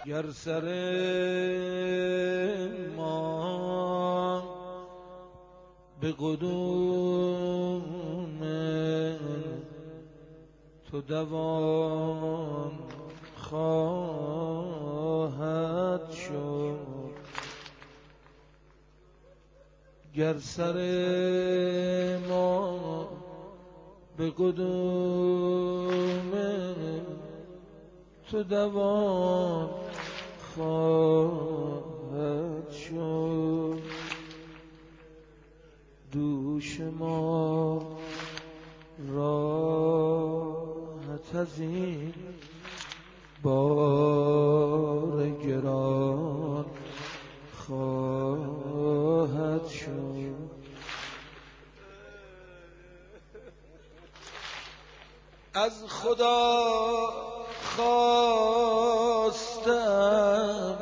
گر سر ما به قدوم تو دوان خواهد شد، گر سر ما به قدوم تو دوان خواهد شد، دوش ما راحت از این بار گران خواهد شد. از خدا خواستم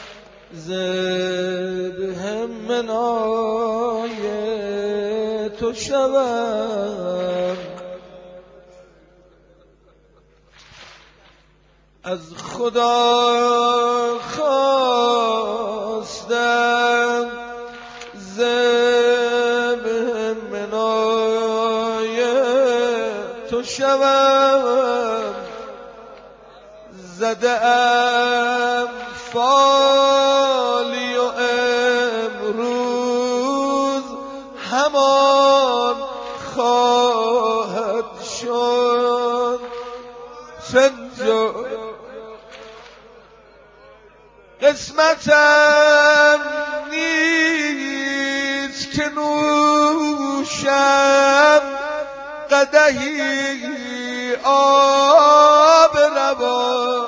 ذبح منای تو شوم، از خدا خواستم ذبح منای تو شوم، زده‌ام فالی و امروز همان خواهد شد. سنجا قسمتم نیست که نوشم قدحی آب روان،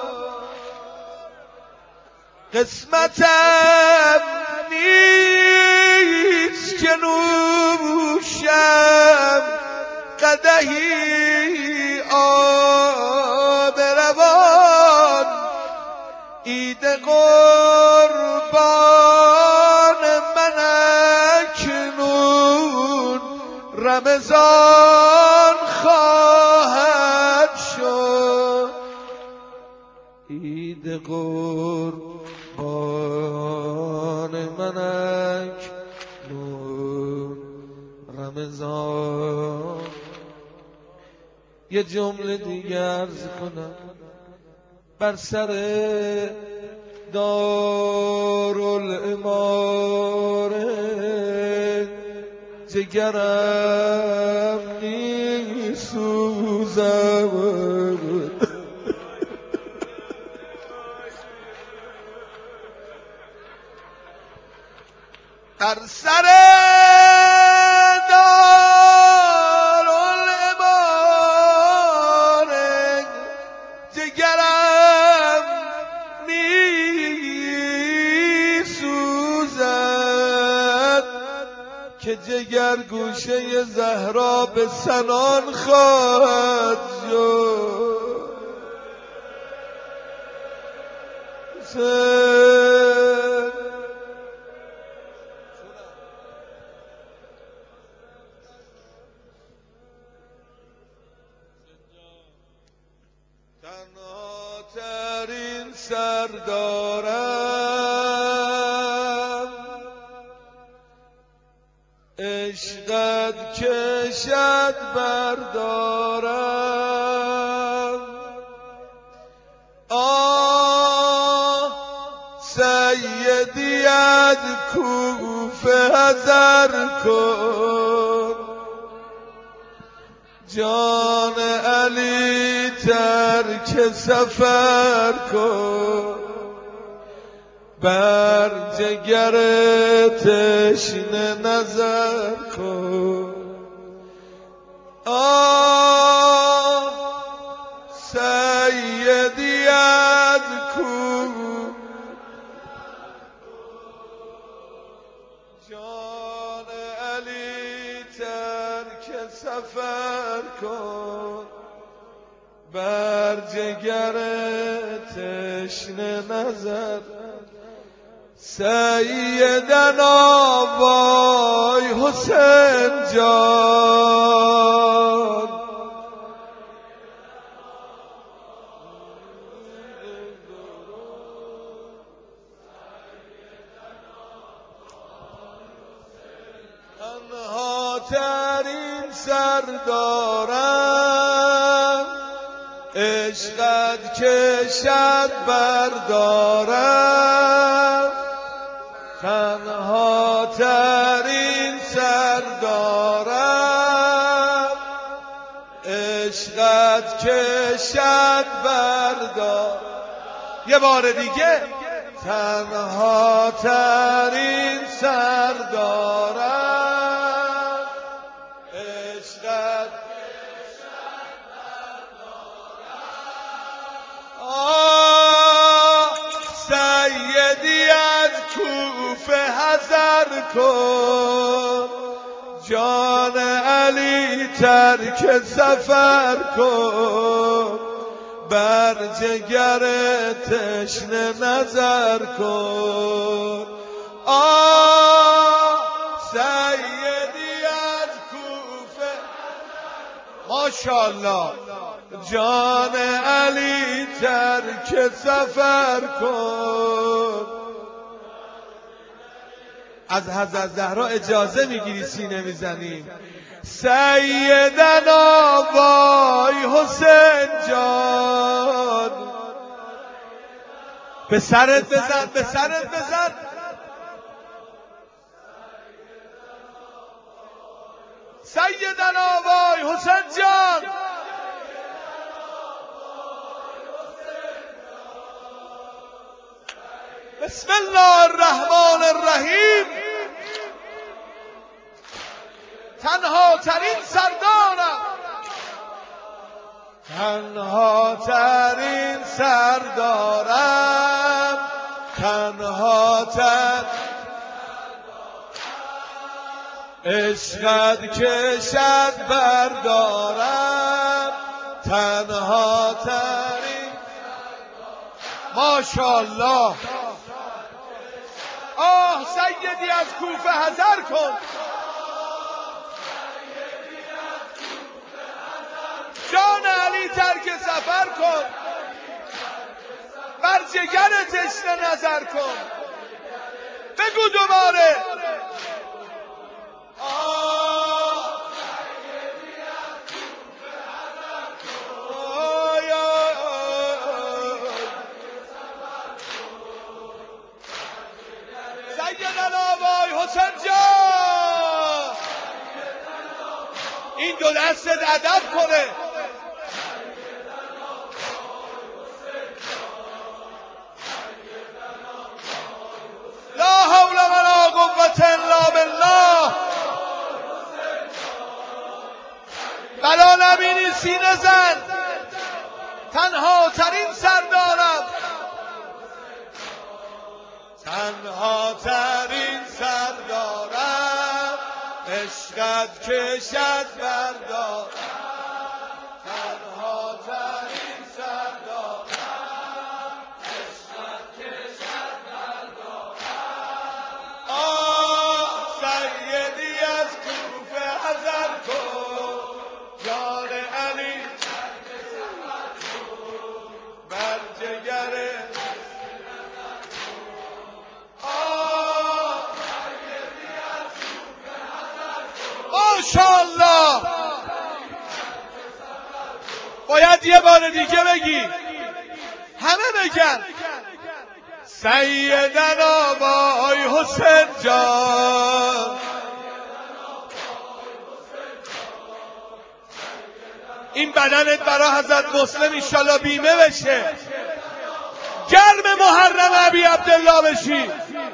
قسمتم نیست که نوشم قدحی آب روان، عید قربان من اکنون رمضان خواهد شد، عید قربان من اکنون رمضان. یه جمله دیگه عرض کنم بر سر دارالاماره، جگرم میسوزد بر سر دارالاماره، جگرم میسوزد که جگر گوشه زهرا به سنان خواهد شد. تنها ترین سر دارم، عشقت کشد بردارم، آه سیدی از کوفه حذر کن، جان علی ترک سفر کن، بر جگر تشنه نظر کن، آه سیدی از کوفه جان علی ترک سفر کن، بر جگر تشنه نظر. سیدنا وای حسین جان، ترین سردارم، عشقت کشد بردارم، تنها ترین سردارم، عشقت کشد بردارم. یه بار دیگه، تنها ترین سردارم، عشقت کشد بردارم. آه سیدی از کوفه حذر کن، جان علی ترک سفر کن، بر جگر تشنه نظر کن. آه سیدی از کوفه، ماشاءالله، جان علی ترک سفر کن. از حضرت زهرا اجازه میگیری سینه میزنیم؟ سیدنا وای حسین جان، به سرت بزن، به سرت بزن. سیدنا وای حسین جان، بسم الله الرحمن الرحیم. تنها ترین سردارم، تنها ترین سردارم، تنها ترین عشقت کشد بردارم، تنها ترین. ماشاءالله. آه سیدی از کوفه حذر کن، جان علی ترک سفر کن، بر جگر تشنه نظر کن. بگو دوباره. سیدنا وای حسین جان، این دو دستت ادب کنه. لا حول ولا قوة الا بالله. بلا نبینی سینه زن. تنها ترین سردارم، تنها ترین سردارم، عشقت کشد بردارم، تنها ترین سردارم، عشقت کشد بردارم. آه سیدی از کوفه حذر کن، جان علی بر جگر. ماشاءالله. باید یه بار دیگه بگی، همه بگن. سیدنا وای حسین جان، این بدنت برای حضرت مسلم انشالله بیمه بشه، گرم محرم ابی عبدالله بشی.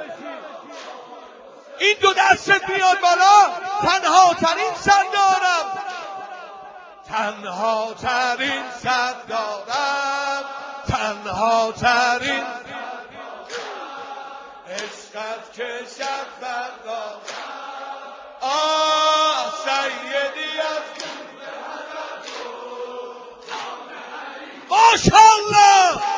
این دو دستت بیاد بالا. تنها ترین سردارم، تنها ترین سردارم، تنها ترین عشقت کشد بردارم. آه سیدی از ماشاءالله.